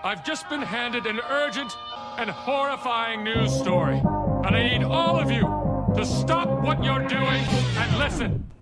I've just been handed an urgent and horrifying news story. And I need all of you to stop what you're doing and listen.